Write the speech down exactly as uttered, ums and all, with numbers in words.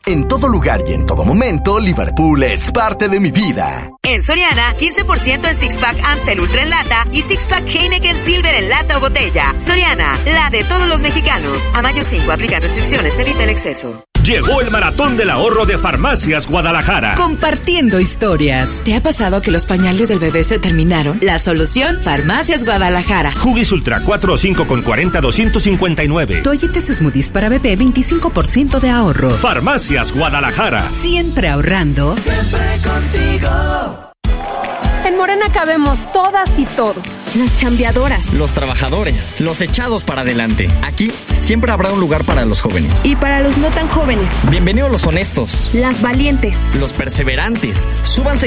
En todo lugar y en todo momento, Liverpool es parte de mi vida. En Soriana, quince por ciento en Six Pack Amstel Ultra en lata y Six Pack Heineken Silver en lata o botella. Soriana, la de todos los mexicanos. A mayo cinco, aplica restricciones, evita el exceso. Llegó el maratón del ahorro de Farmacias Guadalajara. Compartiendo historias. ¿Te ha pasado que los pañales del bebé se terminaron? La solución, Farmacias Guadalajara. Huggies Ultra cuatro o cinco con cuarenta, doscientos cincuenta y nueve. Toallitas Smoothies para bebé, veinticinco por ciento de ahorro. Farmacias Guadalajara. Siempre ahorrando. Siempre contigo. En Morena cabemos todas y todos. Las chambeadoras, los trabajadores, los echados para adelante. Aquí siempre habrá un lugar para los jóvenes. Y para los no tan jóvenes. Bienvenidos los honestos. Las valientes. Los perseverantes. Súbanse